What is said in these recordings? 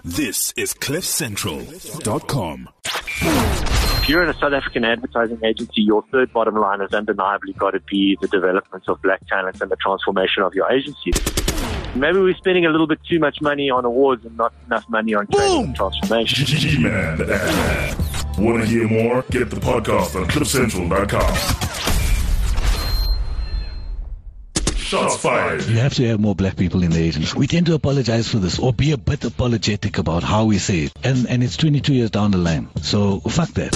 This is CliffCentral.com. If you're in a South African advertising agency, your third bottom line has undeniably got to be the development of black talent and the transformation of your agency. Maybe we're spending a little bit too much money on awards and not enough money on training and transformation. G-Man, the ad man. Want to hear more? Get the podcast on CliffCentral.com. Shots fired. You have to have more black people in the agency. We tend to apologize for this or be a bit apologetic about how we say it. And it's 22 years down the line. So fuck that.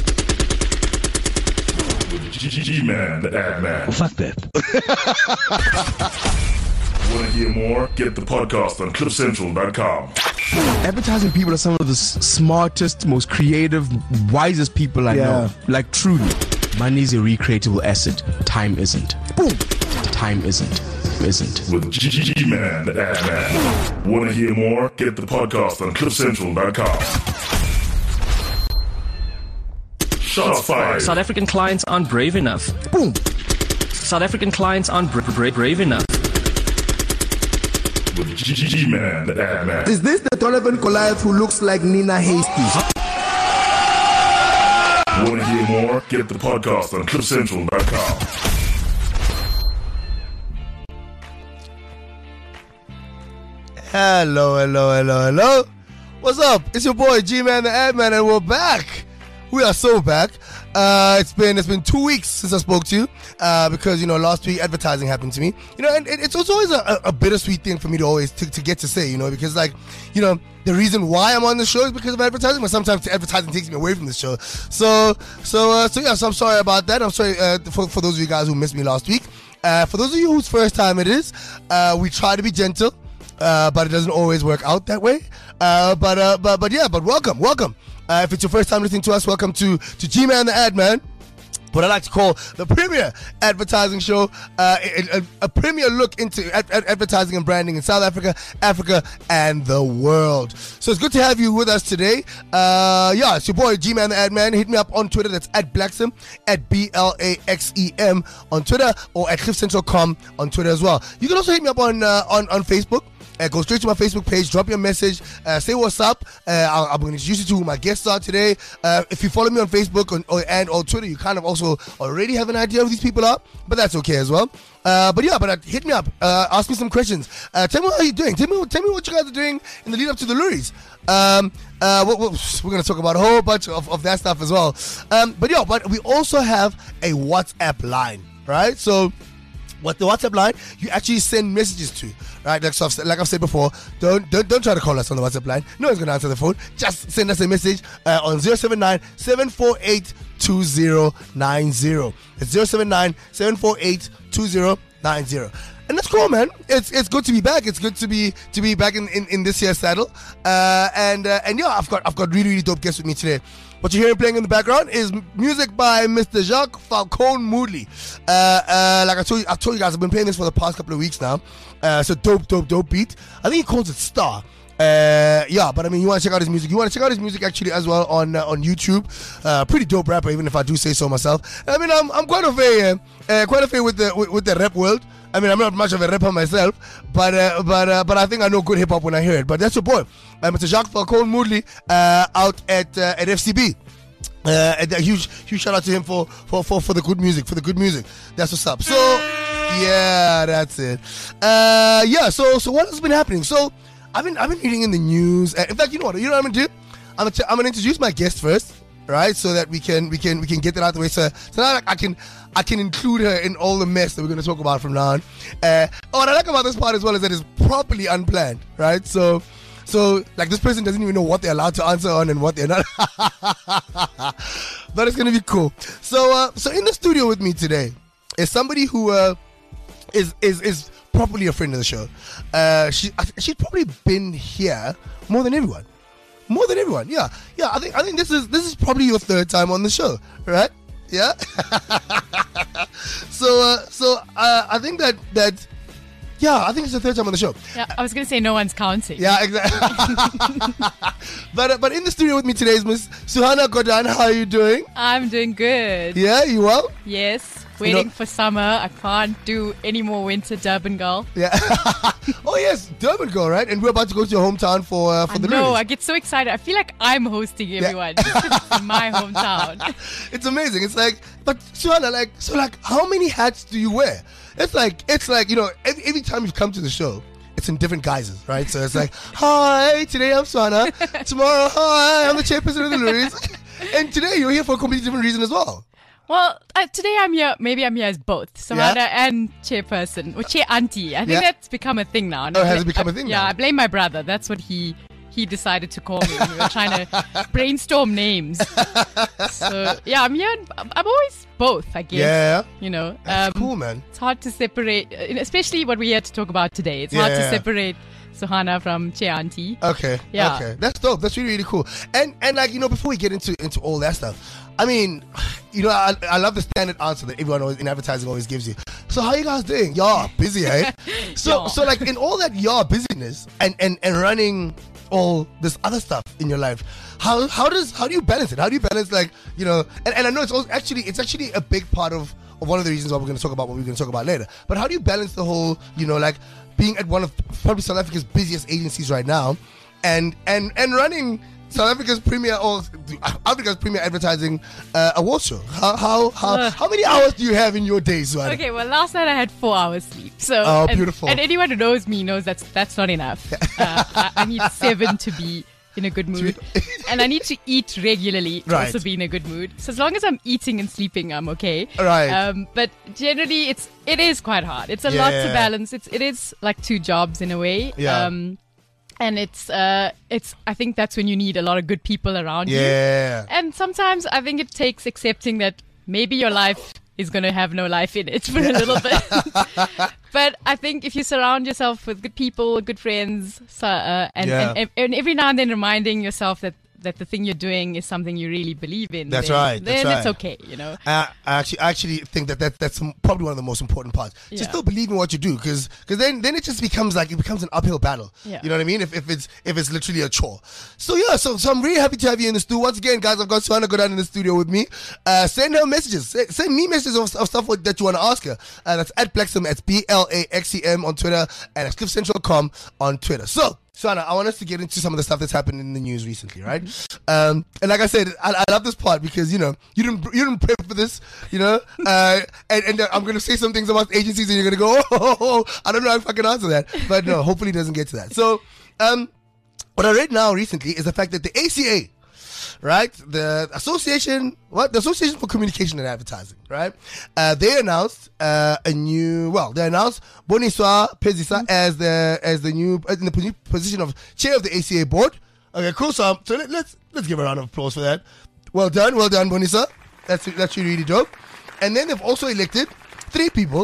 G-Man, the ad man. Fuck that. Want to hear more? Get the podcast on CliffCentral.com. Advertising people are some of the smartest, most creative, wisest people I know. Like, truly. Money is a recreatable asset. Time isn't. Boom. Time isn't. With G-Man, the ad man. Want to hear more? Get the podcast on CliffCentral.com. Shots fired. South African clients aren't brave enough. Boom. South African clients aren't brave enough. With G-Man, the ad man. Is this the Donovan Goliath who looks like Nina Hasty? Want to hear more? Get the podcast on CliffCentral.com. Hello. What's up? It's your boy G-Man the Ad Man, and we're back. We are so back. It's been 2 weeks since I spoke to you because last week advertising happened to me. And it's always a bittersweet thing for me to always to get to say, because the reason why I'm on the show is because of advertising, but sometimes advertising takes me away from the show. So I'm sorry about that. I'm sorry for those of you guys who missed me last week. For those of you whose first time it is, we try to be gentle. But it doesn't always work out that way. But welcome. If it's your first time listening to us, welcome to G-Man the Ad Man, what I like to call the premier advertising show, a premier look into advertising and branding in South Africa, Africa, and the world. So it's good to have you with us today. It's your boy G-Man the Ad Man. Hit me up on Twitter. That's at Blaxem, at BLAXEM on Twitter, or at CliffCentral.com on Twitter as well. You can also hit me up on Facebook. Go straight to my Facebook page, drop your message, say what's up. I'm going to introduce you to who my guests are today. If you follow me on Facebook or Twitter, you kind of also already have an idea of who these people are, but that's okay as well. But hit me up, ask me some questions. Tell me how you're doing. Tell me what you guys are doing in the lead up to the Luries. We're going to talk about a whole bunch of that stuff as well. But we also have a WhatsApp line, right? So what the WhatsApp line, you actually send messages to, right? Like I've said before, don't try to call us on the WhatsApp line. No one's going to answer the phone. Just send us a message on 079-748-2090. It's 079-748-2090. And that's cool, man. It's good to be back. It's good to be back in this year's saddle. I've got really dope guests with me today. What you're hearing playing in the background is music by Mr. Jacques Falcone Moodley. Like I told you guys, I've been playing this for the past couple of weeks now. It's a dope beat. I think he calls it Star. But you want to check out his music. You want to check out his music actually as well on YouTube. Pretty dope rapper, even if I do say so myself. I'm quite a fan with the rap world. I'm not much of a rapper myself, but I think I know good hip hop when I hear it. But that's your boy, Mr. Jacques Falcone Moodley, out at FCB. And a huge shout out to him for the good music, That's what's up. So yeah, that's it. So what has been happening? So I've been reading in the news. In fact, you know what I'm gonna do? I'm gonna introduce my guest first, right? So that we can get that out of the way. So now I can include her in all the mess that we're going to talk about from now on. What I like about this part as well is that it's properly unplanned, right? So like this person doesn't even know what they're allowed to answer on and what they're not. But it's going to be cool. So in the studio with me today is somebody who is properly a friend of the show. She's probably been here more than everyone. Yeah. I think this is probably your third time on the show, right? Yeah. So I think that I think it's the third time on the show. Yeah, I was going to say no one's counting. Yeah, exactly. But in the studio with me today is Miss Suhana Godan. How are you doing? I'm doing good. Yeah, you well? Yes. Waiting for summer. I can't do any more winter, Durban girl. Yeah. Oh yes, Durban girl, right? And we're about to go to your hometown for the No, release. I get so excited. I feel like I'm hosting everyone. Just 'cause it's in my hometown. It's amazing. It's like, but Suhana, how many hats do you wear? It's like every time you come to the show, it's in different guises, right? So it's like, hi, today I'm Suhana. Tomorrow, hi, I'm the chairperson of the Luris. And today you're here for a completely different reason as well. Well, today I'm here. Maybe I'm here as both, Suhana and chairperson, or chair auntie. I think that's become a thing now. Oh, has it become a thing Yeah, now? I blame my brother. That's what he decided to call me. We were trying to brainstorm names. So yeah, I'm here. I'm always both, I guess. Yeah. You know, That's cool, man. it's hard to separate, especially what we're here to talk about today. It's hard to separate Suhana from chair auntie. Okay. Yeah. Okay. That's dope. That's really, really cool. And before we get into all that stuff, I mean, I love the standard answer that everyone in advertising always gives you. So how you guys doing? Y'all busy, eh? So in all that y'all busyness and running all this other stuff in your life, how do you balance it? How do you balance and I know it's actually a big part of one of the reasons why we're going to talk about what we're going to talk about later. But how do you balance the whole being at one of probably South Africa's busiest agencies right now, and running South Africa's premier advertising award show? How many hours do you have in your days, Suhana? Okay, well, last night I had 4 hours sleep. So beautiful. And anyone who knows me knows that's not enough. I need 7 to be in a good mood, and I need to eat regularly to also be in a good mood. So as long as I'm eating and sleeping, I'm okay. Right. But generally, it is quite hard. It's a lot to balance. It is like 2 jobs in a way. Yeah. And it's I think that's when you need a lot of good people around you. Yeah. And sometimes I think it takes accepting that maybe your life is going to have no life in it for a little bit. But I think if you surround yourself with good people, good friends, and every now and then reminding yourself that the thing you're doing is something you really believe in, That's then, right. Then That's it's right. okay, you know. I actually think that's probably one of the most important parts. Just still believe in what you do, because then it just becomes an uphill battle. Yeah. You know what I mean? If it's literally a chore. So yeah, so I'm really happy to have you in the studio once again, guys. I've got Suhana go down in the studio with me. Send her messages. Send me messages of stuff that you want to ask her. That's at Blaxem. It's BLAXEM on Twitter, and it's CliffCentral.com on Twitter. So, Suhana, I want us to get into some of the stuff that's happened in the news recently, right? And like I said, I love this part because you didn't prep for this, and I'm going to say some things about agencies and you're going to go, I don't know if I can answer that, but no, hopefully it doesn't get to that. So, what I read now recently is the fact that the ACA, right, the Association for Communication and Advertising, right, they announced they announced Boniswa Pezisa as the new in the position of chair of the ACA board. Okay, cool. So let's give a round of applause for that. Well done, Boniswa. That's really dope. And then they've also elected 3 people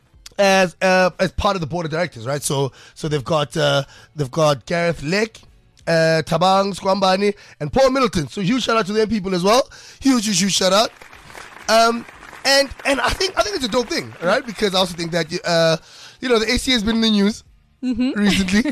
as part of the board of directors, right? So they've got Gareth Leck, Tabang Squambani, and Paul Middleton. So huge shout out to them people as well. Huge shout out. And I think it's a dope thing, right? Because I also think that the ACA has been in the news recently.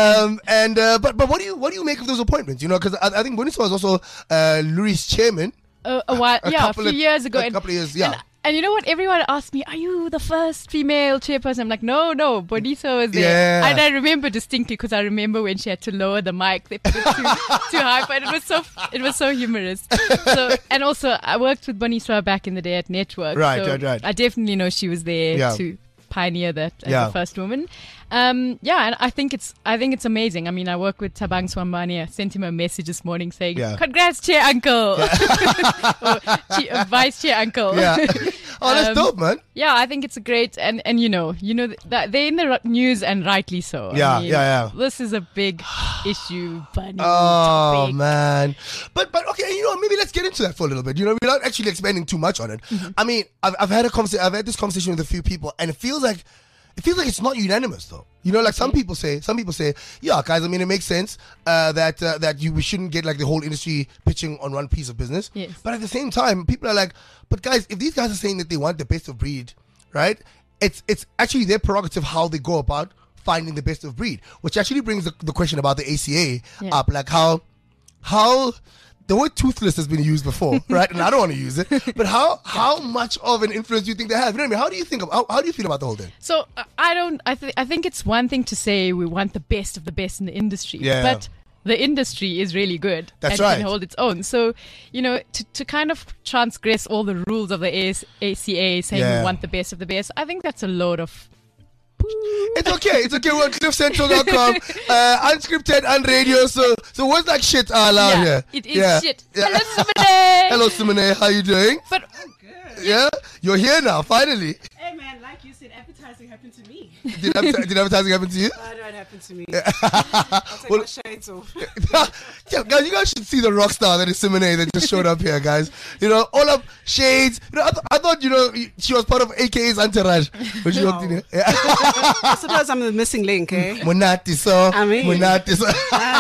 But what do you make of those appointments? Because I think Boniswa was also Luris chairman. A few years ago. A couple of years, yeah. And you know what? Everyone asked me, "Are you the first female chairperson?" I'm like, "No, Boniswa was there." Yeah. And I remember distinctly because I remember when she had to lower the mic, they put it too high, but it was so humorous. So, and also I worked with Boniswa back in the day at Network. Right. I definitely know she was there to pioneer that as the first woman. And I think it's amazing. I mean, I work with Tabang Swambani. I sent him a message this morning saying, "Congrats, Chair Uncle," or Vice Chair Uncle. Yeah. Oh, that's dope, man. Yeah, I think it's a great and that they're in the news and rightly so. Yeah, I mean, yeah. This is a big issue, bunny topic. Man. But okay, maybe let's get into that for a little bit. Without actually expanding too much on it. I mean, I've had this conversation with a few people, and it feels like it's not unanimous though. Some people say, yeah, guys, I mean, it makes sense that we shouldn't get like the whole industry pitching on one piece of business. Yes. But at the same time, people are like, but guys, if these guys are saying that they want the best of breed, right? It's actually their prerogative how they go about finding the best of breed, which actually brings the question about the ACA up, like how the word toothless has been used before, right? And I don't want to use it. But how much of an influence do you think they have? You know what I mean? How do you feel about the whole thing? So I think it's one thing to say we want the best of the best in the industry, Yeah. but the industry is really good That's and right. can hold its own. So, to kind of transgress all the rules of the ACA saying Yeah. we want the best of the best, I think that's a load of It's okay. We're on cliffcentral.com. Unscripted and radio. So what's like shit allowed here? It is shit. Hello, Simone. Hello, Simone. How you doing? But Yeah? You're here now, finally. Hey man, like you said, advertising happened to me. Did advertising happen to you? I know it happened to me. I'll take my shades off. Yeah, guys, you guys should see the rock star that is Simone that just showed up here, guys. All up shades. I thought, she was part of AKA's entourage when she walked in here. Yeah. I suppose I'm the missing link, eh? Monati, so. I mean. Monati, so.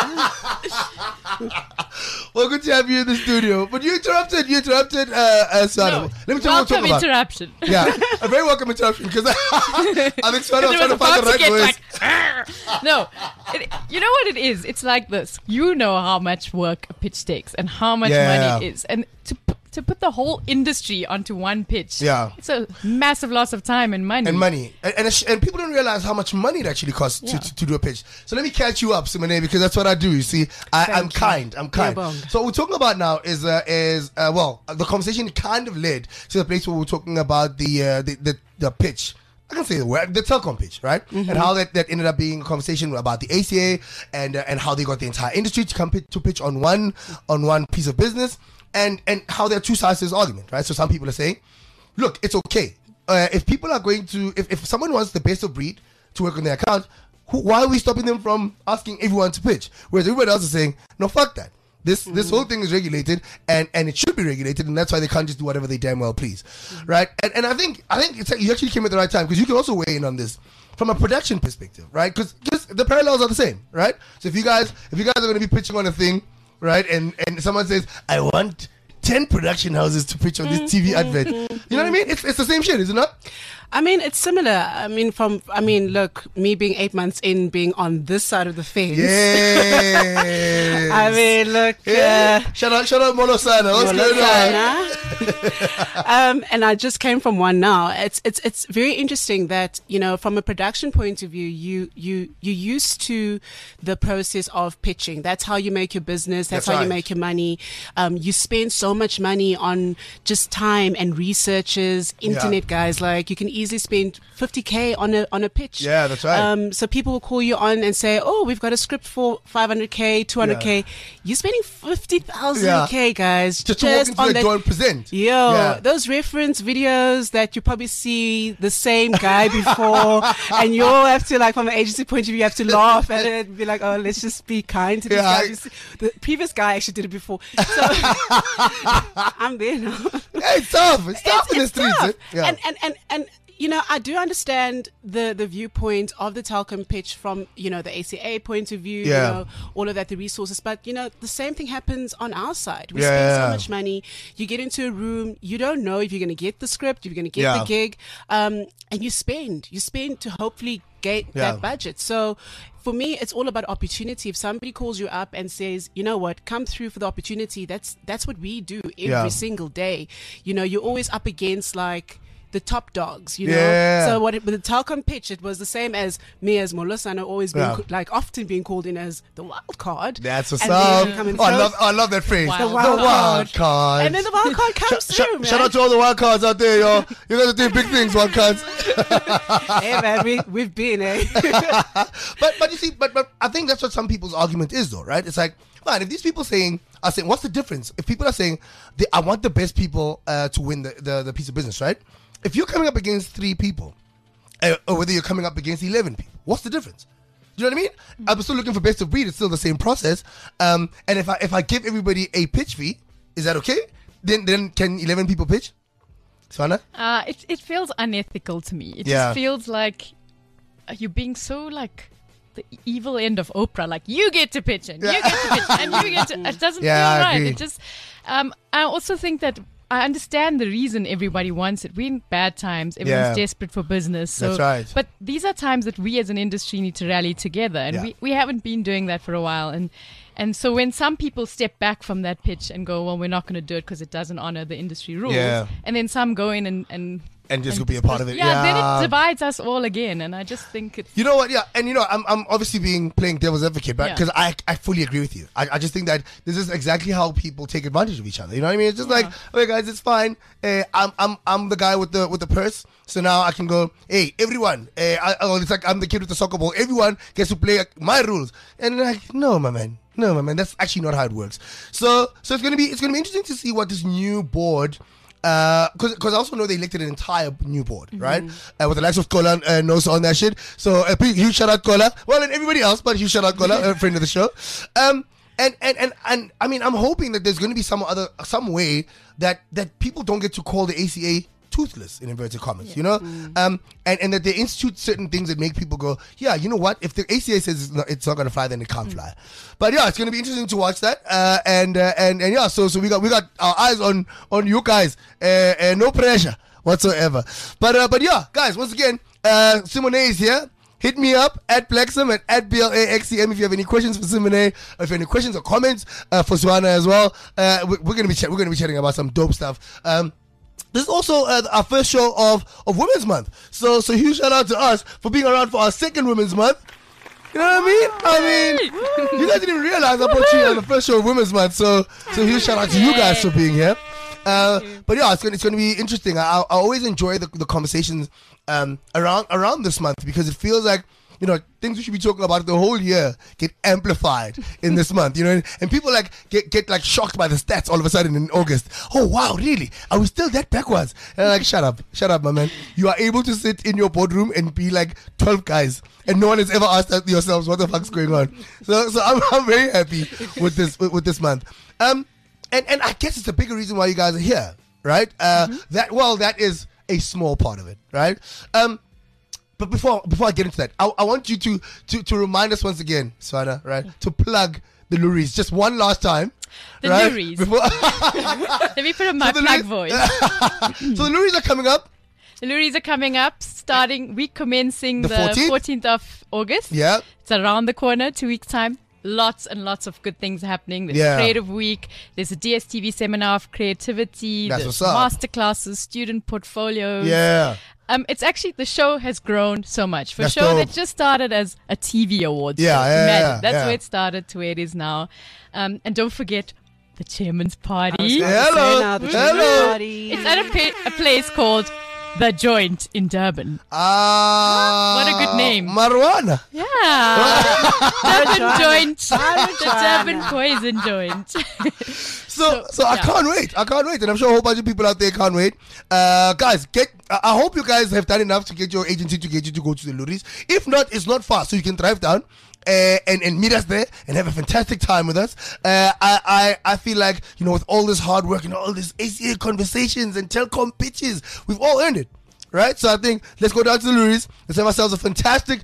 Well, good to have you in the studio. But you interrupted, Sana. no, Let me tell you what welcome we're talking about. interruption. Yeah, a very welcome interruption because I think Sana was trying to find the right words. No, you know what it is? It's like this. You know how much work a pitch takes and how much Yeah. money it is. And to put the whole industry onto one pitch, Yeah. it's a massive loss of time and money. And people don't realize how much money it actually costs to do a pitch. So let me catch you up, Simone, because that's what I do. You see, I'm kind. So what we're talking about now is the conversation kind of led to the place where we're talking about the pitch. I can say the word, the telecom pitch, right? Mm-hmm. And how that ended up being a conversation about the ACA and how they got the entire industry to come to pitch on one piece of business. And how there are two sides to this argument, right? So some people are saying, look, it's okay. If people are going to, if someone wants the best of breed to work on their account, why are we stopping them from asking everyone to pitch? Whereas everybody else is saying, no, fuck that. This whole thing is regulated and it should be regulated, and that's why they can't just do whatever they damn well please, right? And I think it's like you actually came at the right time, because you can also weigh in on this from a production perspective, right? Because the parallels are the same, right? So if you guys are going to be pitching on a thing, right, and someone says, I want 10 production houses to pitch on this TV advert, you know what I mean? It's the same shit, is it not? I mean, it's similar. Look, me being 8 months in, being on this side of the fence. Yes. I mean, look. Shout out Molosana. What's going on? And I just came from one now. It's very interesting that, from a production point of view, you used to the process of pitching. That's how you make your business. That's how you make your money. You spend so much money on just time and researchers, internet guys. Like, you can easily spend 50K on a pitch. Yeah, that's right. So people will call you on and say, oh, we've got a script for 500K, 200K. You're spending 50,000K, guys. Just to walk into the door and present. Those reference videos that you probably see the same guy before, and you all have to, like, from an agency point of view, you have to laugh at it and be like, oh, let's just be kind to this guy. The previous guy actually did it before. So I'm there now. Yeah, it's tough. It's tough in the streets. Tough. Yeah. And I do understand the viewpoint of the telecom pitch from, the ACA point of view, all of that, the resources. But, the same thing happens on our side. We spend so much money. You get into a room, you don't know if you're going to get the script, if you're going to get the gig. And you spend to hopefully get that budget. So for me, it's all about opportunity. If somebody calls you up and says, you know what, come through for the opportunity, that's what we do every single day. You're always up against, like, the top dogs, So with the telecom pitch, it was the same as me as Molosana always being often being called in as the wild card. That's what's up. I love that phrase. The wild card. And then the wild card comes through, man. Shout out to all the wild cards out there, yo. You guys are doing big things, wild cards. Hey, man, we've been, eh? but you see, but I think that's what some people's argument is, though, right? It's like, man, if these people are saying, what's the difference? If people are saying, I want the best people to win the piece of business, right? If you're coming up against 3 people, or whether you're coming up against 11 people, what's the difference? Do you know what I mean? I'm still looking for best of breed. It's still the same process. And if I give everybody a pitch fee, is that okay? Then can 11 people pitch? Sana? It feels unethical to me. It just feels like you're being so, like, the evil end of Oprah. Like, you get to pitch and you get to pitch and you get to... It doesn't feel right. It just... I also think that I understand the reason everybody wants it. We're in bad times. Everyone's desperate for business. So, that's right. But these are times that we as an industry need to rally together. And we haven't been doing that for a while. And And so when some people step back from that pitch and go, well, we're not going to do it because it doesn't honor the industry rules. Yeah. And then some go in and just will be a part of it. Yeah, then it divides us all again. And I just think it's... You know what? Yeah, and I'm obviously playing devil's advocate, but because I fully agree with you. I just think that this is exactly how people take advantage of each other. You know what I mean? It's just like, okay, guys, it's fine. I'm the guy with the purse, so now I can go. Hey, everyone! It's like I'm the kid with the soccer ball. Everyone gets to play my rules, and like, no, my man. That's actually not how it works. So it's gonna be interesting to see what this new board. Because I also know they elected an entire new board, right? With the likes of Kola and Nosa on that shit. So a huge shout out Kola. Well, and everybody else, but huge shout out Kola, a friend of the show. And I mean, I'm hoping that there's going to be some way that people don't get to call the ACA toothless in inverted commas, you know, and that they institute certain things that make people go, yeah, you know what? If the ACA says it's not going to fly, then it can't fly. But yeah, it's going to be interesting to watch that. And yeah, so we got our eyes on you guys. No pressure whatsoever. But yeah, guys, once again, Simone is here. Hit me up at Plexum and at BLAXCM if you have any questions for Simone, or if you have any questions or comments for Suana as well. We're gonna be chatting about some dope stuff. This is also our first show of Women's Month. So huge shout out to us for being around for our second Women's Month. You know what I mean? You guys didn't even realize I put you on the first show of Women's Month. So huge shout out to you guys for being here. But yeah, it's gonna be interesting. I always enjoy the conversations around this month, because it feels like, you know, things we should be talking about the whole year get amplified in this month, you know, and people like get like shocked by the stats all of a sudden in August. Oh wow, really? Are we still that backwards? And I'm like, shut up, my man. You are able to sit in your boardroom and be like 12 guys, and no one has ever asked yourselves what the fuck's going on. So I'm very happy with this month. And I guess it's a bigger reason why you guys are here, right? That is a small part of it, right? But before I get into that, I want you to remind us once again, Suana, right? To plug the Luries just one last time. The right? Luries. Let me put on my plug voice. So the Luries are coming up. The Luries are coming up, week commencing the 14th of August. Yeah. It's around the corner, 2 weeks' time. Lots and lots of good things happening. There's Creative Week. There's a DSTV seminar of creativity. There's masterclasses, student portfolios. Yeah. It's actually, the show has grown so much. For a show that just started as a TV awards show. Imagine. That's where it started to where it is now. And don't forget the Chairman's Party. Hello. It's at a place called The Joint in Durban. What a good name. Marijuana. Yeah. Durban Joint. The Durban Poison Joint. So I can't wait. And I'm sure a whole bunch of people out there can't wait. Guys, I hope you guys have done enough to get your agency to get you to go to the Luries. If not, it's not far. So you can drive down and meet us there and have a fantastic time with us. I feel like, you know, with all this hard work and all this ACA conversations and Telkom pitches, we've all earned it. Right? So I think let's go down to the Luries. Let's have ourselves a fantastic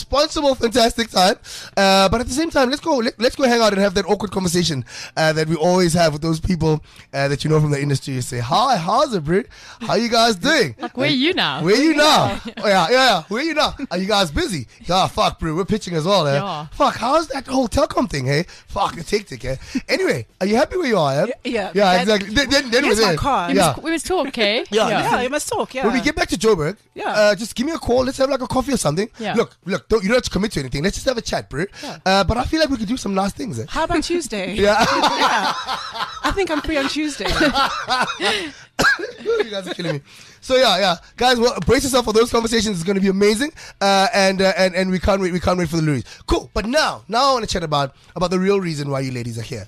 time. But at the same time, let's go hang out and have that awkward conversation that we always have with those people that you know from the industry. You say, hi, how's it, bro? How you guys doing? Like, where are you now? Oh, yeah. Where are you now? Are you guys busy? Yeah, fuck, bro. We're pitching as well, eh? Yeah. Fuck, how's that whole Telkom thing, hey? Fuck, it's hectic, eh? Anyway, are you happy where you are, eh? Yeah, exactly. Then here's we're my there. car. We must talk, okay? Yeah, you must talk, yeah. When we get back to Joburg, just give me a call. Let's have like a coffee or something. Yeah. Look, you don't have to commit to anything. Let's just have a chat, bro. Yeah. But I feel like we could do some nice things. Eh? How about Tuesday? Yeah. I think I'm free on Tuesday. You guys are killing me. So yeah, guys, well, brace yourself for those conversations. It's going to be amazing, and we can't wait for the Luries. Cool. But now I want to chat about the real reason why you ladies are here.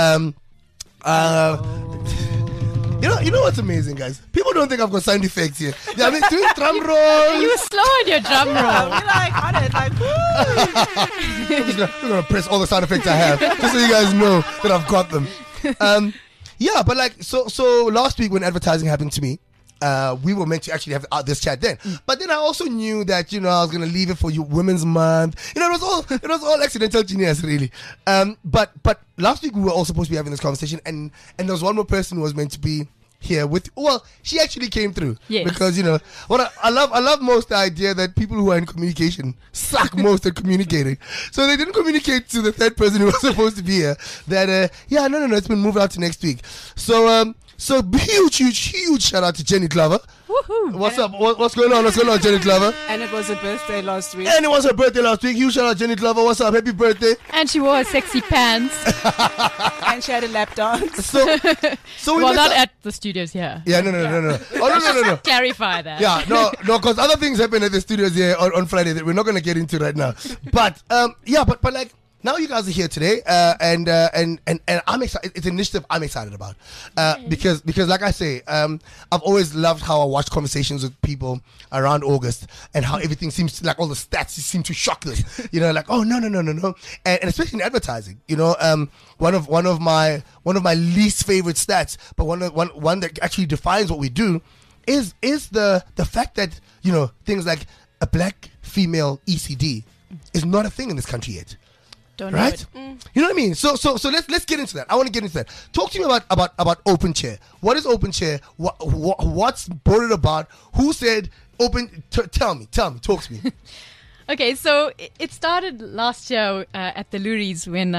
You know what's amazing, guys? People don't think I've got sound effects here. Yeah, I mean, doing drum rolls. You were slow on your drum roll. We're like on it, like woo. I'm gonna press all the sound effects I have, just so you guys know that I've got them. Yeah, but like, so last week when advertising happened to me, we were meant to actually have this chat then. But then I also knew that, you know, I was going to leave it for Women's Month. You know, it was all accidental genius, really. But last week we were all supposed to be having this conversation, and there was one more person who was meant to be here with. Well, she actually came through. Yes. Because what I love most the idea that people who are in communication suck most at communicating. So they didn't communicate to the third person who was supposed to be here that no, it's been moved out to next week. So huge shout out to Jenny Glover. Woohoo! What's up? What's going on? What's going on, Jenny Glover? And it was her birthday last week. And it was her birthday last week. Huge shout out Jenny Glover. What's up? Happy birthday. And she wore sexy pants. And she had a lap dance. So we well, met not up- at the studios here. Yeah, no. Oh, no. Clarify that. Yeah, no, because other things happen at the studios here on Friday that we're not going to get into right now. But, but like, now you guys are here today, and I'm excited. It's an initiative I'm excited about, because like I say, I've always loved how I watch conversations with people around August and how everything seems to, like all the stats seem to shock them. Like, oh no, and especially in advertising. One of my least favorite stats, but one that actually defines what we do, is the fact that things like a black female ECD is not a thing in this country yet. Don't know Right? it. You know what I mean? So let's get into that. I want to get into that. Talk to me about Open Chair. What is Open Chair? What's brought it about? Who said open? Tell me. Talk to me. Okay, so it started last year at the Luries when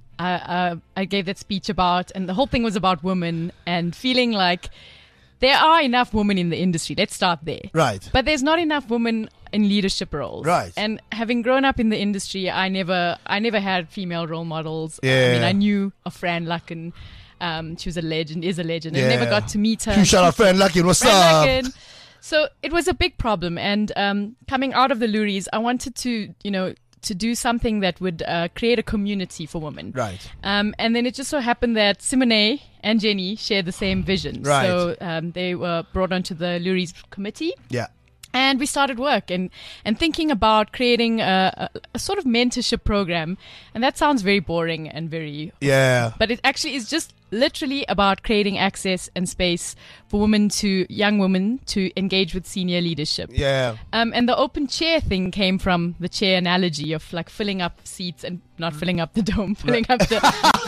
I gave that speech about, and the whole thing was about women and feeling like there are enough women in the industry. Let's start there. Right. But there's not enough women in leadership roles. Right. And having grown up in the industry, I never had female role models. Yeah. I mean, I knew of Fran Lucken. She was a legend, is a legend. Yeah. I never got to meet her. Huge shout out Fran Lucken. What's Fran up? Lucken. So it was a big problem. And coming out of the Luries, I wanted to do something that would create a community for women. Right. And then it just so happened that Simone and Jenny shared the same vision. Right. So they were brought onto the Luries committee. Yeah. And we started work and thinking about creating a sort of mentorship program. And that sounds very boring and very... Yeah. But it actually is just literally about creating access and space for young women to engage with senior leadership. Yeah. And the open chair thing came from the chair analogy of like filling up seats and not filling up the dome, filling up the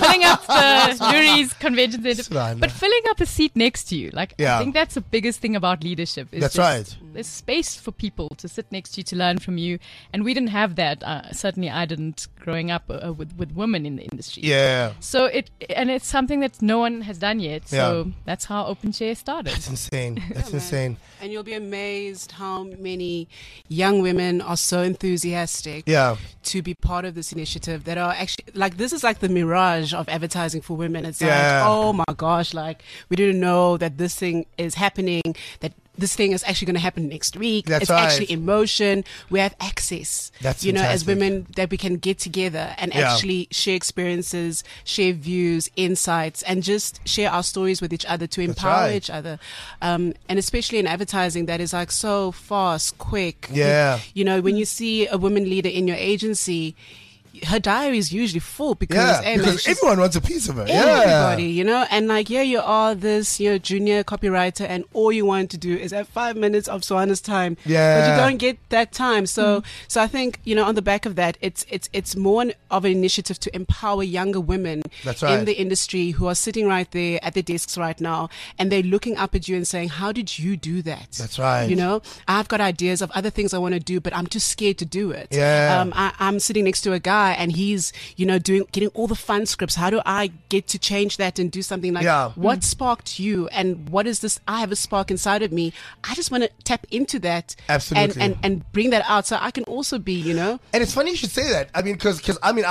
Luries convention center, but filling up a seat next to you. Like, Yeah. I think that's the biggest thing about leadership. Is That's just right. There's space for people to sit next to you, to learn from you. And we didn't have that. Certainly I didn't growing up with women in the industry. Yeah. So it's something that no one has done yet. So that's how Open Chair started. That's insane. That's insane. And you'll be amazed how many young women are so enthusiastic Yeah. to be part of this initiative that are actually like, this is like the mirage of advertising for women. It's Yeah. like, oh my gosh, like we didn't know that this thing is happening, that this thing is actually going to happen next week. That's it's right. actually in motion. We have access, That's as fantastic. women, that we can get together and Yeah. actually share experiences, share views, insights, and just share our stories with each other to empower right. each other. And especially in advertising, that is like so fast, quick. Yeah. When you see a woman leader in your agency, her diary is usually full because, because everyone wants a piece of her. Everybody, and like, you are this, junior copywriter, and all you want to do is have 5 minutes of Swana's time. Yeah. But you don't get that time. So I think, on the back of that, it's more of an initiative to empower younger women That's right. in the industry who are sitting right there at their desks right now, and they're looking up at you and saying, how did you do that? That's right. I've got ideas of other things I want to do, but I'm too scared to do it. Yeah. I'm sitting next to a guy and he's, getting all the fun scripts. How do I get to change that and do something like, what sparked you? And what is this? I have a spark inside of me. I just want to tap into that. Absolutely. And bring that out so I can also be, And it's funny you should say that. I mean, because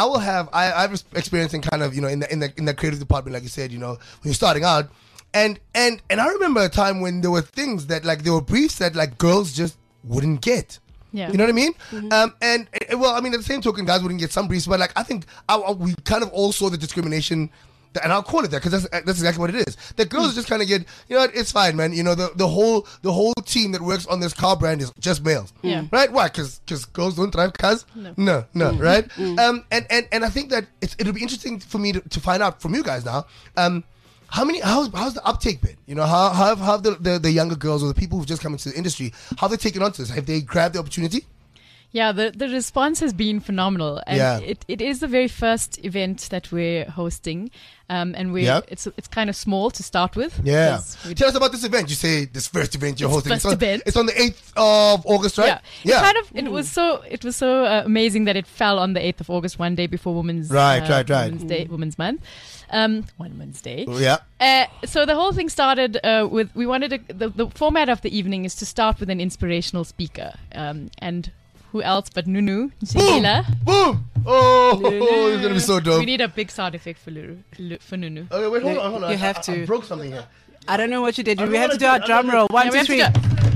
I've experienced in kind of, in the creative department, like you said, when you're starting out. And I remember a time when there were things that, like, there were briefs that, like, girls just wouldn't get. Yeah. You know what I mean? And at the same token, guys wouldn't get some briefs, but like, I think we kind of all saw the discrimination, and I'll call it that because that's exactly what it is. That girls just kind of get, it's fine, man. The whole team that works on this car brand is just males. Yeah. Right? Why? Because girls don't drive cars? No. Right? And I think that it'll be interesting for me to find out from you guys now. How's the uptake been? How have the younger girls or the people who've just come into the industry, how have they taken on to this? Have they grabbed the opportunity? Yeah, the response has been phenomenal, and it is the very first event that we're hosting, and it's kind of small to start with. Yeah, tell us about this event. You say this first event you're hosting. It's on the 8th of August, right? Yeah. It was so amazing that it fell on the 8th of August, one day before Women's Women's Month. Women's Day. Yeah. So the whole thing started with the format of the evening is to start with an inspirational speaker, and who else but Nunu Jigila. Boom! Oh, it's gonna be so dope. We need a big sound effect for Nunu. Okay, wait, hold on. You have to. I broke something here. I don't know what you did. We have to do our drum roll. 1, 2, 3.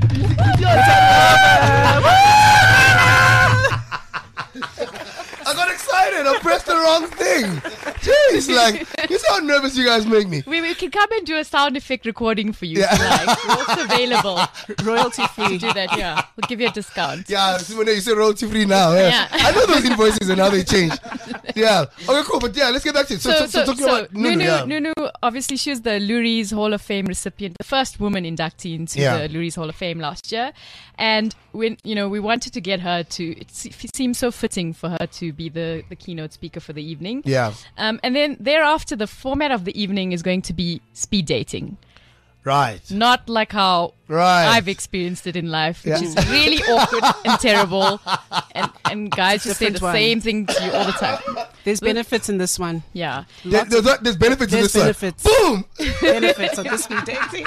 I got excited. I pressed the wrong thing. Jeez, you see how nervous you guys make me. We can come and do a sound effect recording for you. Yeah. We're also available. Royalty free. Do that, yeah. We'll give you a discount. Yeah, Simone, you say royalty free now. Yeah. I know those invoices and how they change. Yeah. Okay, cool. But let's get back to it. So talking about Nunu, obviously, she was the Lurie's Hall of Fame recipient, the first woman inductee into the Lurie's Hall of Fame last year. And when we wanted to get her it seemed so fitting for her to be the keynote speaker for the evening. Yeah. And then thereafter, the format of the evening is going to be speed dating. Right. Not like how I've experienced it in life, which is really awkward and terrible. And guys just say the same thing to you all the time. There's benefits in this one. Yeah. There's benefits in this benefits. one. Boom! Benefits of the speed dating.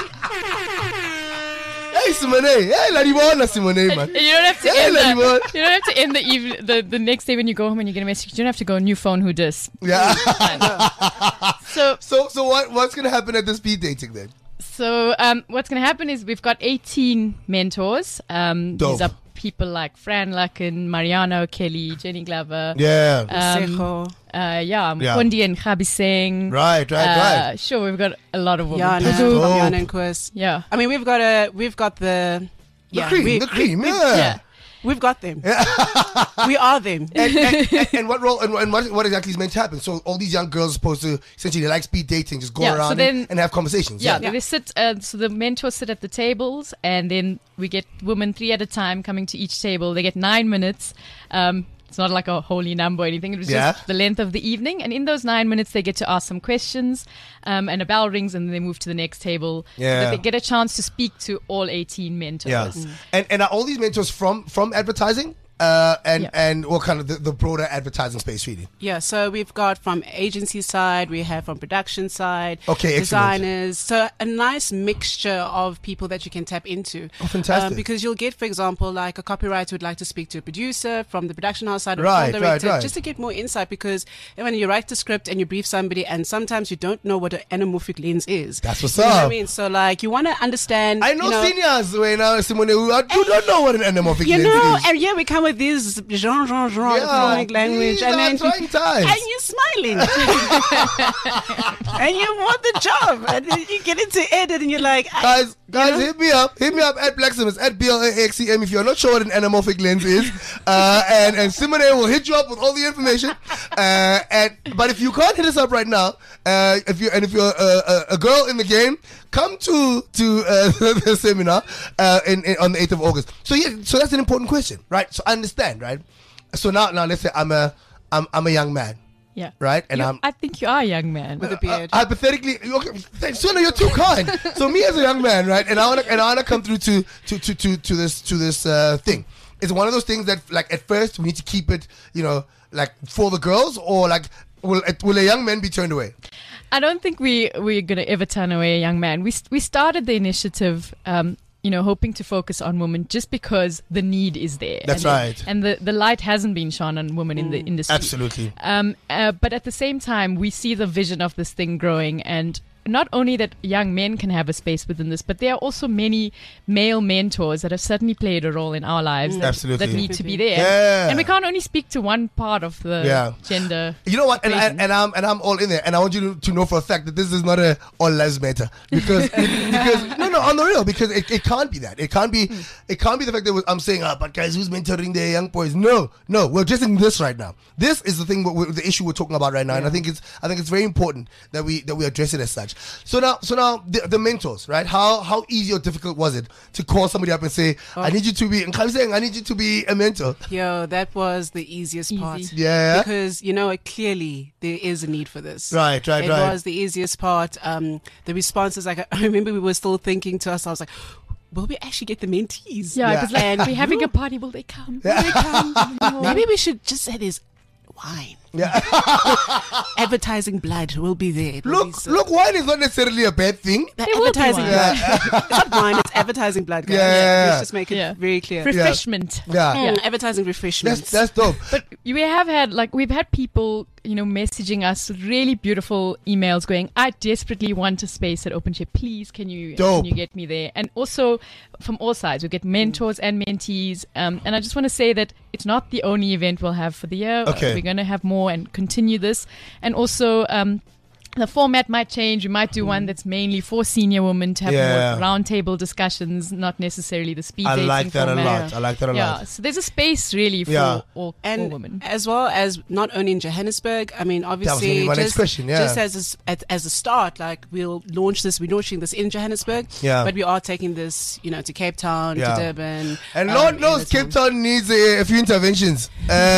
Hey Simone, hey Ladibona Simone, man. You don't have to end the next day when you go home and you get a message. You don't have to go, new phone, who dis? Yeah. So what's gonna happen at the speed dating then? So what's gonna happen is we've got 18 mentors. These are people like Fran Laken, Mariano Kelly, Jenny Glover. Yeah. Kondi and Khabi Singh. Right. Sure, we've got a lot of women. Yana and Quest. Yeah. I mean, we've got the cream. We've got them. We are them. And what role and what exactly is meant to happen? So all these young girls are supposed to essentially like speed dating, just go around and have conversations. They sit. So the mentors sit at the tables, and then we get women 3 at a time coming to each table. They get 9 minutes. It's not like a holy number or anything. It was just the length of the evening. And in those 9 minutes, they get to ask some questions, and a bell rings, and then they move to the next table. Yeah. So they get a chance to speak to all 18 mentors. Yeah. And are all these mentors from advertising? And what kind of the broader advertising space really? Yeah, so we've got from agency side, we have from production side, Excellent. designers. So a nice mixture of people that you can tap into. Oh, fantastic. Because you'll get, for example, like a copywriter would like to speak to a producer from the production house side or a director, just to get more insight. Because when you write the script and you brief somebody, and sometimes you don't know what an anamorphic lens is. That's what's you know up. what I mean? So like you want to understand. I know seniors Simone who don't know what an anamorphic lens is. And we come with this economic language, and then and you're smiling, and you want the job, and then you get into edit, and you're like, guys, hit me up at Blacksmiths at BLAXCM if you're not sure what an anamorphic lens is, and Simone will hit you up with all the information. But if you can't hit us up right now, if you're a girl in the game, come to the seminar on the 8th of August. So that's an important question, right? So I understand, right? So now let's say I'm a young man. Yeah. Right? And I think you are a young man with a beard. Hypothetically, okay, Suna, you're too kind. So me as a young man, right? And I wanna come through to this thing. It's one of those things that like at first we need to keep it, like for the girls, or like will a young man be turned away? I don't think we're going to ever turn away a young man. We started the initiative, hoping to focus on women just because the need is there. That's right. And the light hasn't been shone on women in the industry. Absolutely. But at the same time, we see the vision of this thing growing, and not only that young men can have a space within this, but there are also many male mentors that have certainly played a role in our lives that need to be there. Yeah. And we can't only speak to one part of the gender. You know what? And I'm all in there, and I want you to know for a fact that this is not a all lives matter because no, No, on the real, because it can't be that. It can't be the fact that I'm saying, but guys, who's mentoring the young boys? No, we're addressing this right now. This is the thing, the issue we're talking about right now, and I think it's very important that we address it as such. So now the mentors, right? How easy or difficult was it to call somebody up and say, I need you to be a mentor? Yo, that was the easiest part. Yeah. Because, clearly there is a need for this. Right. It was the easiest part. The responses, I remember we were still thinking to ourselves, like, will we actually get the mentees? Yeah, because we're having a party. Will they come? Will they come? Maybe we should just say there's wine. Yeah. Advertising blood will be there. Look, wine is not necessarily a bad thing. Advertising blood. It's not wine, it's advertising blood, guys. Yeah. Let's just make it very clear. Refreshment. Yeah. Advertising refreshments. That's dope. But we've had people, messaging us with really beautiful emails going, I desperately want a space at OpenShare. Please, can you get me there? And also from all sides, we get mentors and mentees. And I just want to say that it's not the only event we'll have for the year. Okay. We're going to have more and continue this. And also, the format might change. We might do one that's mainly for senior women to have more roundtable discussions, not necessarily the speed dating I like that format. a lot. Yeah, so there's a space really for all women. As well as not only in Johannesburg. I mean, obviously, just as a start, like we're launching this in Johannesburg, but we are taking this, to Cape Town, to Durban. And Lord knows Cape Town needs a few interventions.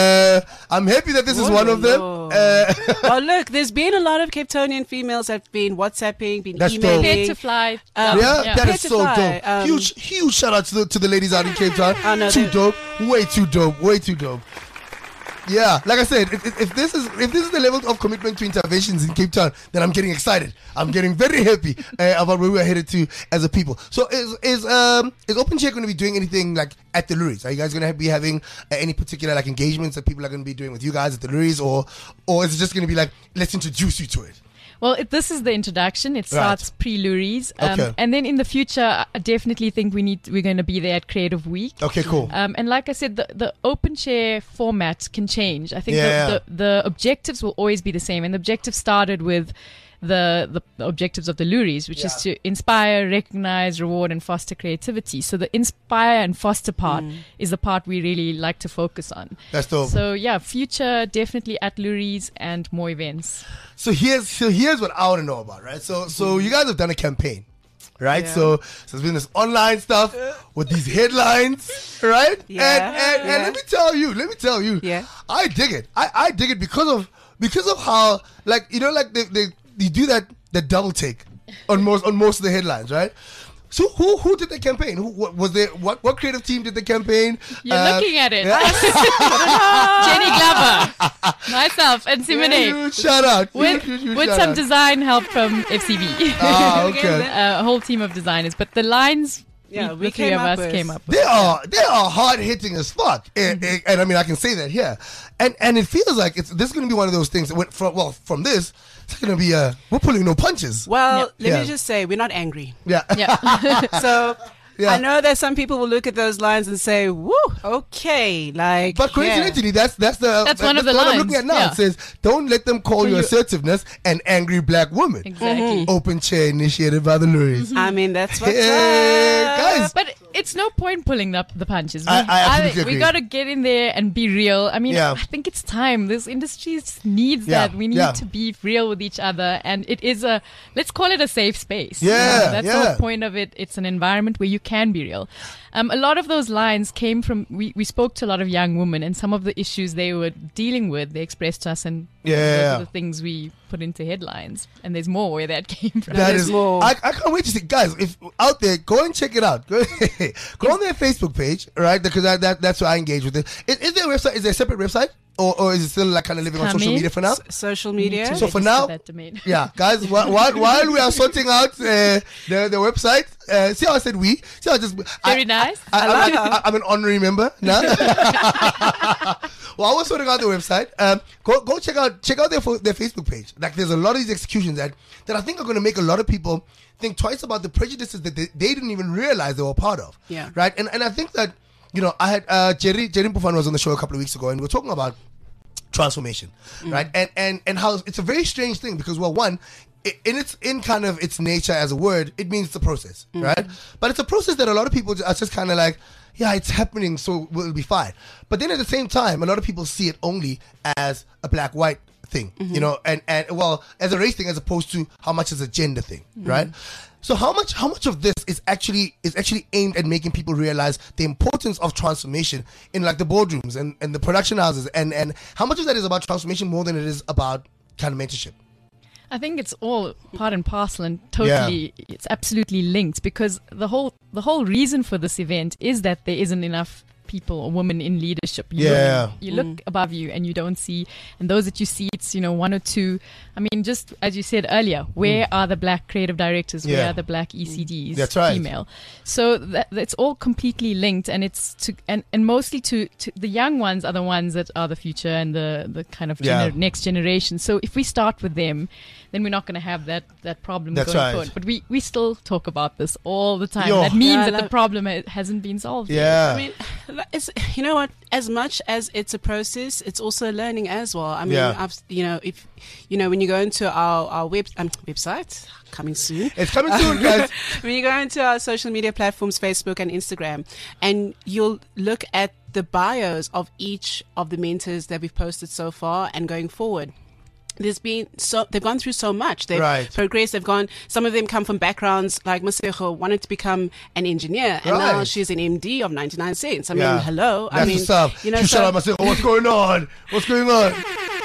I'm happy that this is one of them. Well, look, there's been a lot of Cape Townian females have been WhatsApping, been emailing. Prepared to fly. That is so dope. Huge shout out to the ladies out in Cape Town. Too dope. Way too dope. Yeah, like I said, if this is the level of commitment to interventions in Cape Town, then I'm getting excited. I'm getting very happy about where we're headed to as a people. So is OpenShare going to be doing anything like at the Luries? Are you guys going to be having any particular like engagements that people are going to be doing with you guys at the Luries, or is it just going to be like, let's introduce you to it? Well, this is the introduction. It starts pre-Luries. And then in the future, I definitely think we're going to be there at Creative Week. Okay, cool. And like I said, the OpenShare format can change. I think the objectives will always be the same. And the objective started with the objectives of the Luries, which is to inspire, recognize, reward, and foster creativity. So the inspire and foster part is the part we really like to focus on. That's dope. So future definitely at Luries and more events. So here's what I want to know about, right? So you guys have done a campaign, right? Yeah. So there's been this online stuff with these headlines, right? Yeah. And let me tell you, I dig it. I dig it because of how they do that double take on most of the headlines, right? So who did the campaign? What creative team did the campaign? You're looking at it. Jenny Glover, myself, and Simone. Shout out. With some design help from FCB. Okay. A whole team of designers, but the lines. Yeah, the three of us came up with. They are hard hitting as fuck, and I mean I can say that here, and it feels like this is going to be one of those things. From this, it's going to be we're pulling no punches. Well, let me just say we're not angry. Yeah. So. Yeah. I know that some people will look at those lines and say, "Woo, okay." But coincidentally, that's one of the lines. I'm looking at now. Yeah. It says, "Don't let them call you assertiveness an angry black woman." Exactly. OpenShare initiated by the Luries. I mean, that's what's up. Guys. But it's no point pulling up the punches. I absolutely agree. We got to get in there and be real. I mean, I think it's time. This industry needs that. We need to be real with each other, and it is let's call it a safe space. Yeah, that's the whole point of it. It's an environment where you can be real. A lot of those lines came from, we spoke to a lot of young women, and some of the issues they were dealing with, they expressed to us, and those are the things we put into headlines. And there's more where that came from. There's more. I can't wait to see, guys, if out there, go and check it out. Go on their Facebook page, right? Because that's where I engage with it. Is there a website? Is there a separate website? Or is it still like kind of living on social media for now? Social media. So for now, guys, while we are sorting out the website, see how I said we? See how I just very nice. I'm an honorary member now. While we're sorting out the website, go check out their Facebook page. Like there's a lot of these executions that I think are going to make a lot of people think twice about the prejudices that they didn't even realize they were part of. Yeah. Right. And I think that. I had Jerry Mpufane was on the show a couple of weeks ago, and we were talking about transformation, right? And how it's a very strange thing because, well, one, in kind of its nature as a word, it means the process, right? But it's a process that a lot of people are just kind of like, yeah, it's happening, so we'll be fine. But then at the same time, a lot of people see it only as a black-white thing, you know, and well, as a race thing, as opposed to how much is a gender thing, right? So how much of this is actually aimed at making people realize the importance of transformation in like the boardrooms and the production houses, and how much of that is about transformation more than it is about kind of mentorship? I think it's all part and parcel, and totally, it's absolutely linked, because the whole reason for this event is that there isn't enough people or women in leadership. You look above you and you don't see, and those that you see, it's, you know, one or two. I mean, just as you said earlier, where are the black creative directors? Where are the black ECDs? That's right. Female. So that's all completely linked, and it's to and mostly to the young ones are the ones that are the future and the kind of next generation. So if we start with them, then we're not going to have that problem going forward. But we still talk about this all the time. That means that the problem hasn't been solved yet. I mean, it's, you know what, as much as it's a process, it's also learning as well. I mean, if when you go into our website, coming soon. It's coming soon, guys. When you go into our social media platforms, Facebook and Instagram, and you'll look at the bios of each of the mentors that we've posted so far and going forward. They've gone through so much. They've progressed. Some of them come from backgrounds like Masego wanted to become an engineer, and now she's an MD of 99 Cents. I mean, hello. That's what's up. You know, Masego, what's going on? What's going on?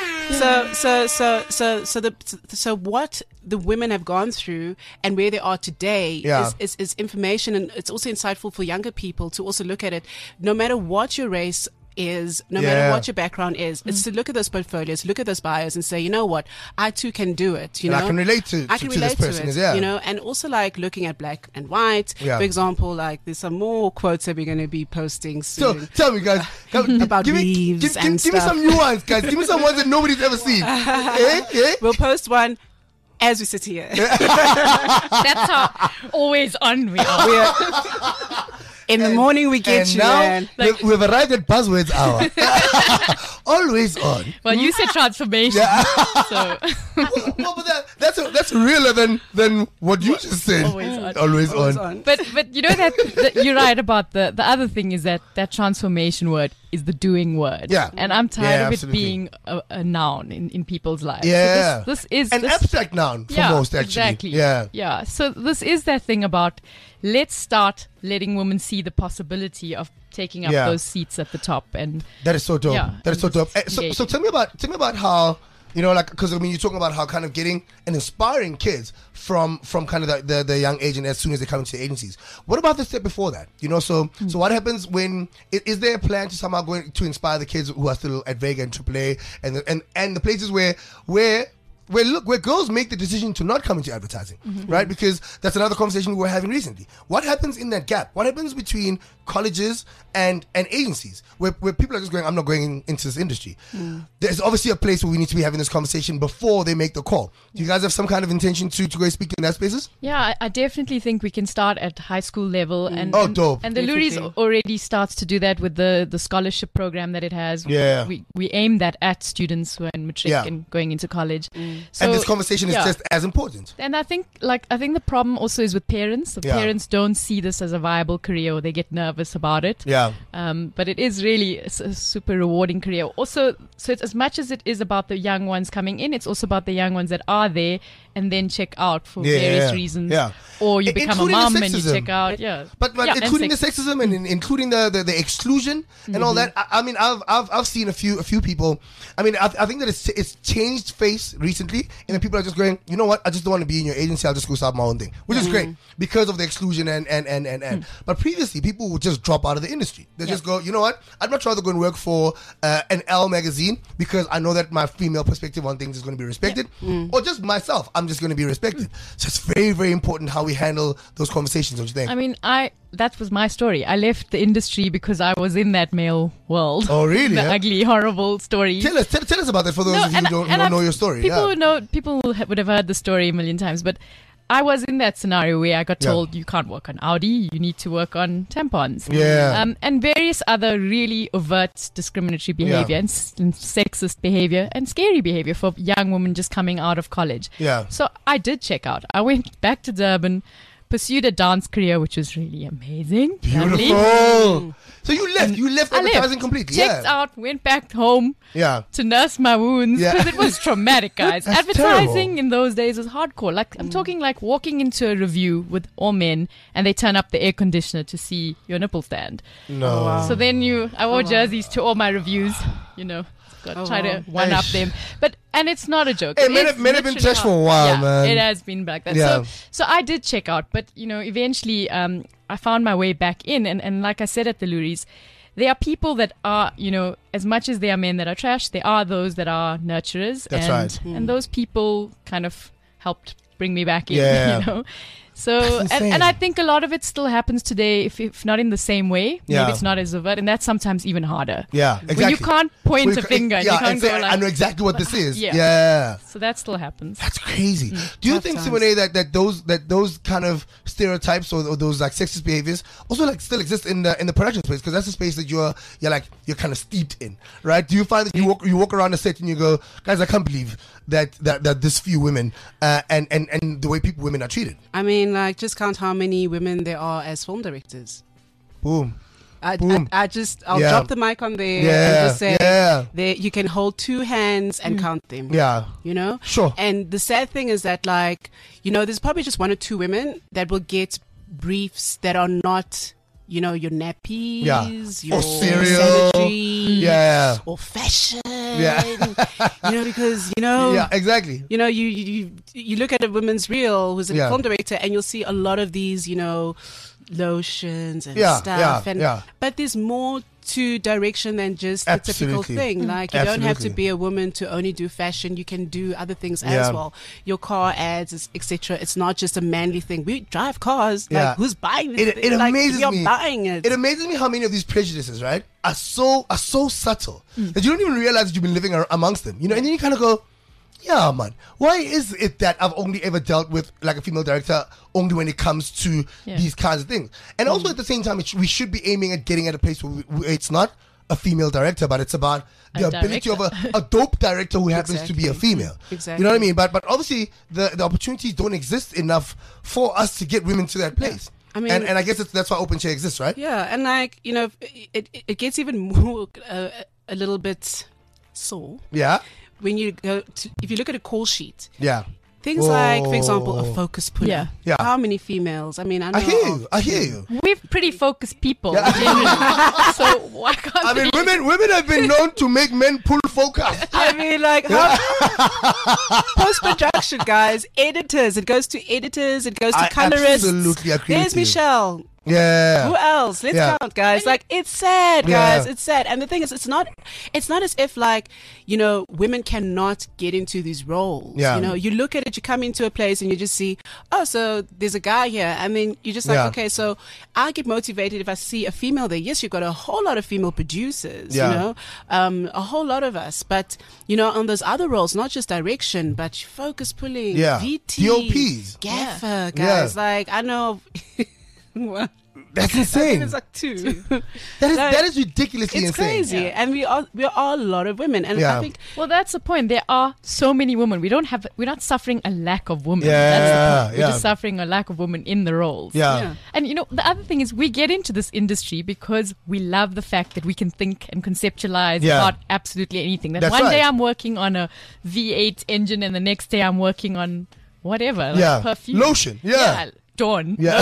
So what the women have gone through and where they are today is information, and it's also insightful for younger people to also look at it. No matter what your race is, no matter what your background is, it's to look at those portfolios, look at those bios, and say, you know what, I too can do it. You know, I can relate to this person. You know, and also like looking at black and white. For example, like there's some more quotes that we're going to be posting soon. So tell me, guys, about leaves and give me some new ones, guys. Give me some ones that nobody's ever seen. We'll post one as we sit here. That's how always on we are. In the morning we get you, man. We've arrived at Buzzwords Hour. Always on. Well, you said transformation. So. well, but that's realer than what you just said. Always on. But you know that you're right about the other thing is that transformation word is the doing word. Yeah. And I'm tired of it being a noun in people's lives. Yeah. So this is an abstract noun for most, actually. Exactly. Yeah. Yeah. So this is that thing about let's start letting women see the possibility of taking up those seats at the top, and that is so dope. That is so dope. So tell me about how, you know, like, because I mean, you're talking about how kind of getting and inspiring kids from kind of the young age and as soon as they come into the agencies. What about the step before that? You know, so what happens when is there a plan to somehow going to inspire the kids who are still at Vega and AAA and the places where girls make the decision to not come into advertising, right? Because that's another conversation we were having recently. What happens in that gap? What happens between colleges and agencies where people are just going, I'm not going into this industry? There's obviously a place where we need to be having this conversation before they make the call. Do you guys have some kind of intention to go speak in that spaces? Yeah, I definitely think we can start at high school level. Dope. And the Lourdes already starts to do that with the scholarship program that it has. Yeah. We aim that at students who are in matric and going into college. So, and this conversation is just as important. And I think the problem also is with parents. So parents don't see this as a viable career, or they get nervous about it. Yeah. But it is really a super rewarding career. Also, so it's as much as it is about the young ones coming in, it's also about the young ones that are there and then check out for various reasons. Yeah. Or you become a mom and you check out. Yeah. But including the sexism and including the exclusion and all that. I mean, I've seen a few people. I mean, I think that it's changed face recently, and then people are just going, you know what? I just don't want to be in your agency. I'll just go start my own thing, which is great because of the exclusion and. But previously, people would just drop out of the industry. They just go, you know what? I'd much rather go and work for an Elle magazine because I know that my female perspective on things is going to be respected, or just myself. I'm just going to be respected. So it's very, very important how we handle those conversations, don't you think? I mean, that was my story. I left the industry because I was in that male world. Oh, really? The ugly, horrible story. Tell us about that for those of you who don't know your story. People would have heard the story a million times, but I was in that scenario where I got told you can't work on Audi, you need to work on tampons. And various other really overt discriminatory behavior and sexist behavior and scary behavior for young women just coming out of college. So I did check out. I went back to Durban, pursued a dance career, which was really amazing. Beautiful. So you left advertising completely. Checked out, went back home to nurse my wounds because it was traumatic, guys. Advertising terrible. in those days was hardcore. Like I'm talking like walking into a review with all men and they turn up the air conditioner to see your nipple stand. No. So then I wore jerseys to all my reviews, try to one up them. And it's not a joke. Hey, men have been trash for a while, man. It has been like that. So I did check out, but eventually I found my way back in, and like I said at the Luries, there are people that are, as much as there are men that are trash, there are those that are nurturers. That's right. And those people kind of helped bring me back in, So, and I think a lot of it still happens today, if not in the same way. Maybe it's not as overt, and that's sometimes even harder. Yeah, exactly. When you can't point a finger, you can't go like, I know exactly what this is. So that still happens. That's crazy. Do you think, Simone, that those kind of stereotypes or those like sexist behaviors also like still exist in the production space? Because that's a space that you're kind of steeped in, right? Do you find that you walk around a set and you go, guys, I can't believe that this few women and the way women are treated? I mean, like, just count how many women there are as film directors. Boom. I'll drop the mic on there and just say you can hold two hands and count them. Sure. And the sad thing is that, like, there's probably just one or two women that will get briefs that are not, your nappies, your cereal, sanitary, or fashion, because exactly. You look at a women's reel who's a film director, and you'll see a lot of these, lotions and stuff, but there's more to direction than just the typical thing. Like, you don't have to be a woman to only do fashion. You can do other things as well. Your car ads, etc. It's not just a manly thing. We drive cars. Like, who's buying this thing? It amazes you're me. Buying it. It amazes me how many of these prejudices, right, are so subtle that you don't even realize that you've been living amongst them. And then you kind of go, yeah, man, why is it that I've only ever dealt with like a female director only when it comes to these kinds of things? And also at the same time, we should be aiming at getting at a place where it's not a female director, but it's about the ability of a dope director who happens to be a female. Exactly. You know what I mean? But obviously the opportunities don't exist enough for us to get women to that place. I mean, and I guess that's why Open Chair exists, right? Yeah, and like, it gets even more a little bit sore. Yeah. When you if you look at a call sheet, things Whoa. like, for example, a focus puller. Yeah. How many females? I mean, I hear you. We're pretty focused people, generally. So why can't I mean, women have been known to make men pull focus. I mean, like, post-production, guys, editors. It goes to editors. It goes to colorists. Absolutely agree. There's Michelle. Yeah. Who else? Let's count, guys. Like, it's sad, guys. It's sad. And the thing is, it's not as if, like, women cannot get into these roles. Yeah. You look at it, you come into a place and you just see, oh, so there's a guy here. I mean, you're just like, okay, so I get motivated if I see a female there. Yes, you've got a whole lot of female producers, a whole lot of us. But, on those other roles, not just direction, but focus pulling, VT, DOPs, gaffer, guys. Like, I know. That's insane. It's like two. That is ridiculously insane. It's crazy, and we are a lot of women, and I think. Well, that's the point. There are so many women. We're not suffering a lack of women. Yeah, that's the point. We're just suffering a lack of women in the roles. Yeah. And the other thing is, we get into this industry because we love the fact that we can think and conceptualize about absolutely anything. That one day I'm working on a V8 engine, and the next day I'm working on whatever, like perfume, lotion. Dawn. Yeah.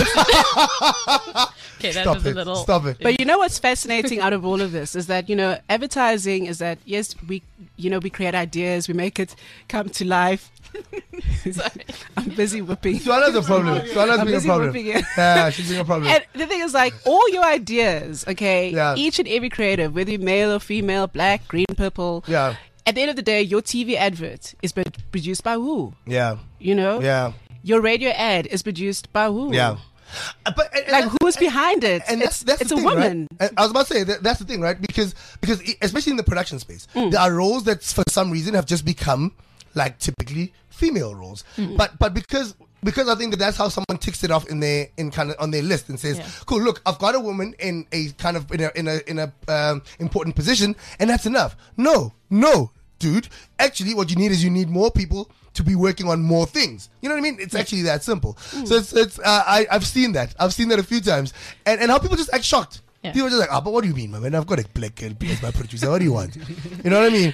Okay, that was a little. Stop it. But what's fascinating out of all of this is that, advertising is that, yes, we create ideas, we make it come to life. Sorry. I'm busy whipping. Swallow's a problem. Swallow's being a problem. Yeah, she's being a problem. And the thing is, like, all your ideas, each and every creative, whether you're male or female, black, green, purple, at the end of the day, your TV advert is produced by who? Yeah. Yeah. Your radio ad is produced by who? Yeah. But like, who's behind it? And it's a woman. Right? I was about to say that's the thing, right? Because especially in the production space, there are roles that for some reason have just become like typically female roles. But because because I think that's how someone ticks it off on their list and says, "Cool, look, I've got a woman in a kind of in a important position, and that's enough." No, dude. Actually, what you need is more people to be working on more things. You know what I mean? It's actually that simple. So it's I've seen that. I've seen that a few times, and how people just act shocked. Yeah. People are just like, but what do you mean, man? I've got a black girl as my producer. What do you want? You know what I mean?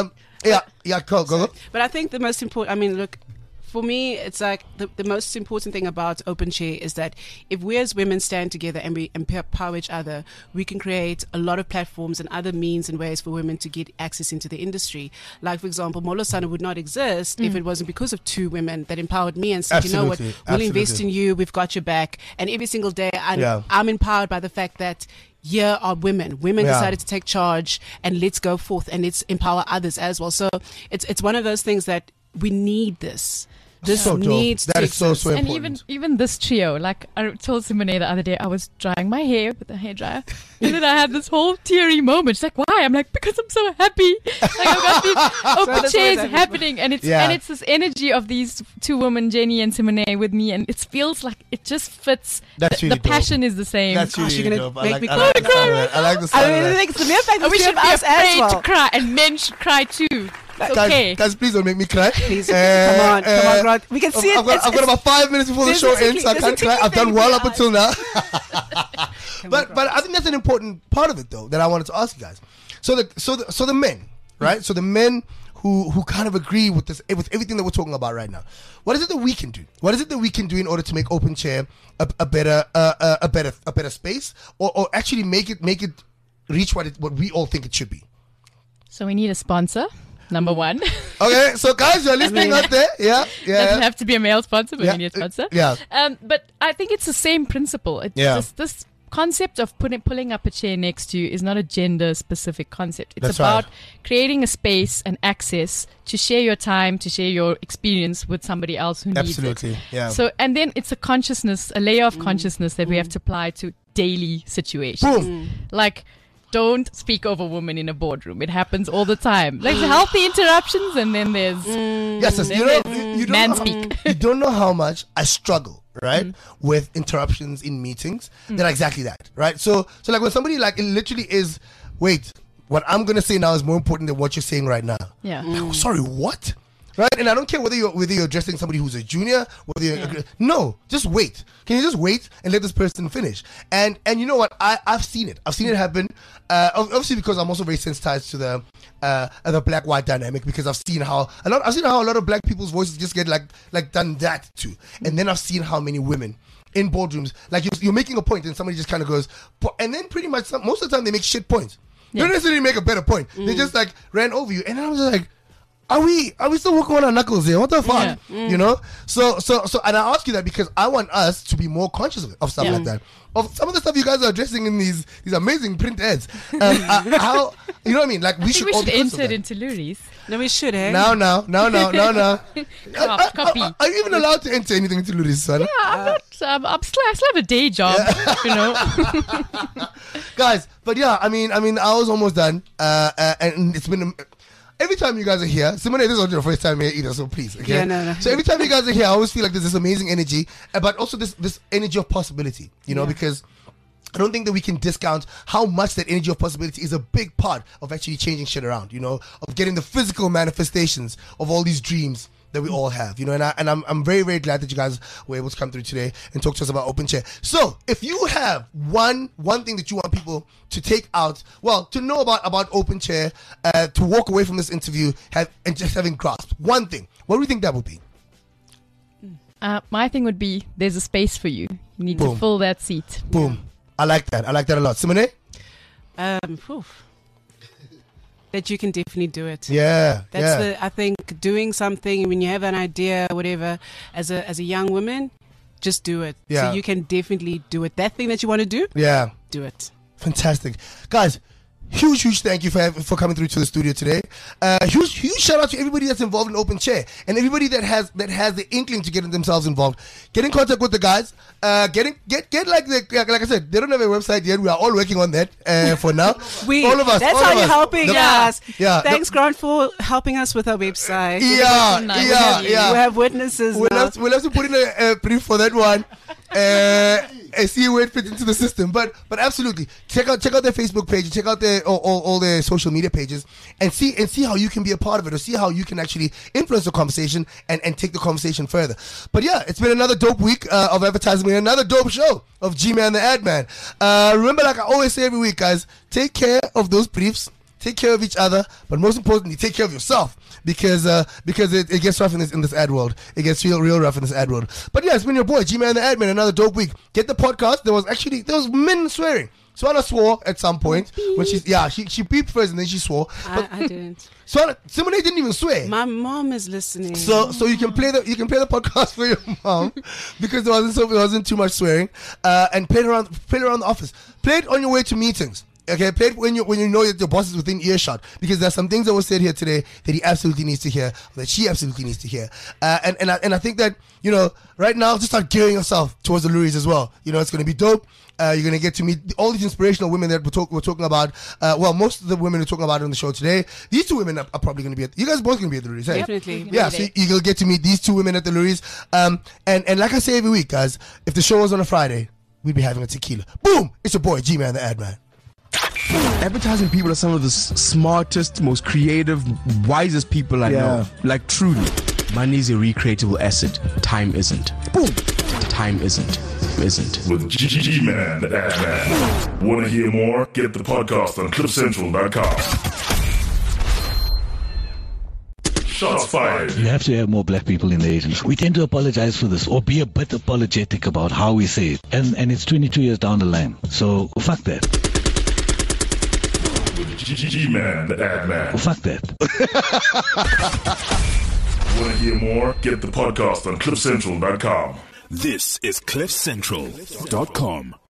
Go. But I think the most important, look, for me, it's like the most important thing about OpenChair is that if we as women stand together and we empower each other, we can create a lot of platforms and other means and ways for women to get access into the industry. Like, for example, Molo Sana would not exist if it wasn't because of two women that empowered me and said, you know what, we'll invest in you, we've got your back. And every single day, I'm empowered by the fact that here are women. Women decided to take charge, and let's go forth and let's empower others as well. So it's one of those things that we need this. This so needs dope. That is so important. And even this trio, like I told Simone the other day, I was drying my hair with a hairdryer, and then I had this whole teary moment. She's like, "Why?" I'm like, "Because I'm so happy. Like I've got these open chairs happening, and it's this energy of these two women, Jenny and Simone, with me, and it feels like it just fits. That's really the passion is the same. That's really you're dope. gonna make me cry. I like the sound of that. It's the mere fact that we should be us as afraid well. to cry, and men should cry too. It's okay. Guys, please don't make me cry. Please, come on, Rod. We can see it. I've got about 5 minutes before the show ends, so I can't cry. I've done well up until now. But I think that's an important part of it, though, that I wanted to ask you guys. So the men, right? So the men who kind of agree with this, with everything that we're talking about right now. What is it that we can do? What is it that we can do in order to make OpenChair a better space, or actually make it reach what we all think it should be? So we need a sponsor, number one. Okay, so guys, you're listening out there. Yeah. Doesn't have to be a male sponsor, but we need a sponsor. Yeah. But I think it's the same principle. This concept of pulling up a chair next to you is not a gender-specific concept. It's about creating a space and access to share your time, to share your experience with somebody else who needs it. Absolutely, yeah. So, and then it's a layer of consciousness that we have to apply to daily situations. Like, don't speak over women in a boardroom. It happens all the time. Like healthy interruptions, and then there's you don't know how much I struggle, right, with interruptions in meetings. They're exactly that, right? So like when somebody like it literally is, wait, what I'm gonna say now is more important than what you're saying right now. Yeah. Like, sorry, what? Right, and I don't care whether you're addressing somebody who's a junior, no, just wait. Can you just wait and let this person finish? And you know what? I've seen it. I've seen it happen. Obviously, because I'm also very sensitized to the black-white dynamic, because I've seen how a lot of black people's voices just get like done that too. And then I've seen how many women in boardrooms, like you're making a point and somebody just kind of goes, and then pretty much most of the time they make shit points. They don't necessarily make a better point. They just like ran over you, and I was like, Are we still working on our knuckles here? What the fuck? You know? So, and I ask you that because I want us to be more conscious of stuff like that. Of some of the stuff you guys are addressing in these amazing print ads. How, you know what I mean? Like we should enter it into Luris. No, we should, eh? No. Copy. Are you even allowed to enter anything into Luris, son? Yeah, I'm not. I still have a day job, you know. Guys, but yeah, I mean, I was almost done, and it's been. Every time you guys are here, Simone, this is not your first time here either, so please, okay? Yeah, no. So every time you guys are here, I always feel like there's this amazing energy, but also this energy of possibility, you know, because I don't think that we can discount how much that energy of possibility is a big part of actually changing shit around, you know, of getting the physical manifestations of all these dreams that we all have, you know, and I'm very, very glad that you guys were able to come through today and talk to us about OpenChair. So if you have one thing that you want people to take out, well, to know about OpenChair, to walk away from this interview and just having grasped one thing, what do you think that would be? My thing would be, there's a space for you. You need to fill that seat. Boom. I like that a lot. Simone? That you can definitely do it. Yeah. I think doing something when you have an idea, whatever, as a young woman, just do it. Yeah. So you can definitely do it. That thing that you want to do, do it. Fantastic. Guys, huge thank you for coming through to the studio today. Huge shout out to everybody that's involved in Open Chair and everybody that has the inkling to get themselves involved. Get in contact with the guys. Get like I said, they don't have a website yet. We are all working on that for now. All of us. That's how you're helping us. Yeah. Thanks, Grant, for helping us with our website. Yeah. We have witnesses. We'll have to put in a brief for that one. And see where it fits into the system, but absolutely check out their Facebook page, check out their all their social media pages, and see how you can be a part of it, or see how you can actually influence the conversation and take the conversation further. But yeah, it's been another dope week of advertising, another dope show of G-Man the Ad Man. Remember, like I always say every week, guys, take care of those briefs. Take care of each other, but most importantly, take care of yourself because it gets rough in this ad world. It gets real rough in this ad world. But yeah, it's been your boy G-Man the Ad Man. Another dope week. Get the podcast. There was men swearing. Swana swore at some point when she beeped first and then she swore. I didn't. Simone didn't even swear. My mom is listening. So you can play the podcast for your mom because there wasn't too much swearing. And play it around the office. Play it on your way to meetings. Okay, play it when you know that your boss is within earshot, because there's some things that were said here today that he absolutely needs to hear, that she absolutely needs to hear. And I think that, right now, just start gearing yourself towards the Luries as well. It's going to be dope. You're going to get to meet all these inspirational women that we're talking about. Most of the women we're talking about on the show today, these two women are probably going to be you guys both going to be at the Luries, right? Definitely. Yeah, so you'll get to meet these two women at the Luries. And like I say every week, guys, if the show was on a Friday, we'd be having a tequila. Boom! It's your boy, G-Man the Ad Man. Advertising people are some of the smartest, most creative, wisest people I know. Like, truly. Money is a recreatable asset. Time isn't. Boom! Time isn't. With G-Man, the Ad Man. Want to hear more? Get the podcast on CliffCentral.com. Shots fired. You have to have more black people in the agency. We tend to apologize for this or be a bit apologetic about how we say it. And it's 22 years down the line. So, fuck that. G-Man, the Ad Man. Fuck that. Want to hear more? Get the podcast on CliffCentral.com. This is CliffCentral.com.